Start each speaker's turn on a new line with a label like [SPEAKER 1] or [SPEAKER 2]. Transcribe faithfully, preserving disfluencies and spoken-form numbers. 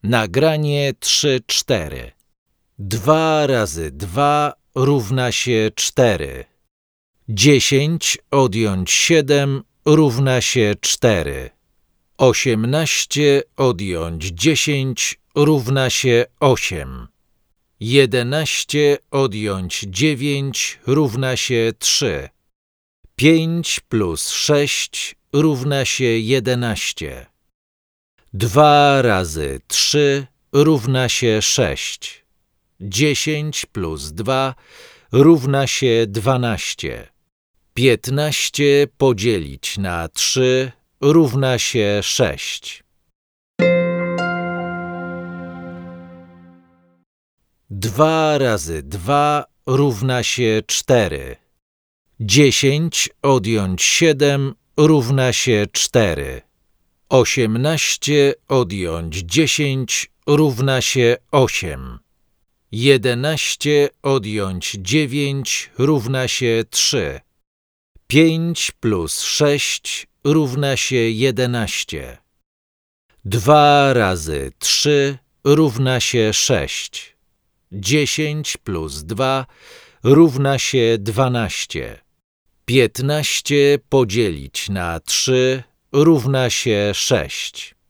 [SPEAKER 1] Nagranie trzy cztery. Dwa razy dwa równa się cztery. Dziesięć odjąć siedem równa się cztery. Osiemnaście odjąć dziesięć równa się osiem. Jedenaście odjąć dziewięć równa się trzy. Pięć plus sześć równa się jedenaście. Dwa razy trzy równa się sześć. Dziesięć plus dwa równa się dwanaście. Piętnaście podzielić na trzy równa się sześć. Dwa razy dwa równa się cztery. Dziesięć odjąć siedem równa się cztery. Osiemnaście odjąć dziesięć równa się osiem. Jedenaście odjąć dziewięć równa się trzy. Pięć plus sześć równa się jedenaście. Dwa razy trzy równa się sześć. Dziesięć plus dwa równa się dwanaście. Piętnaście podzielić na trzy równa się sześć.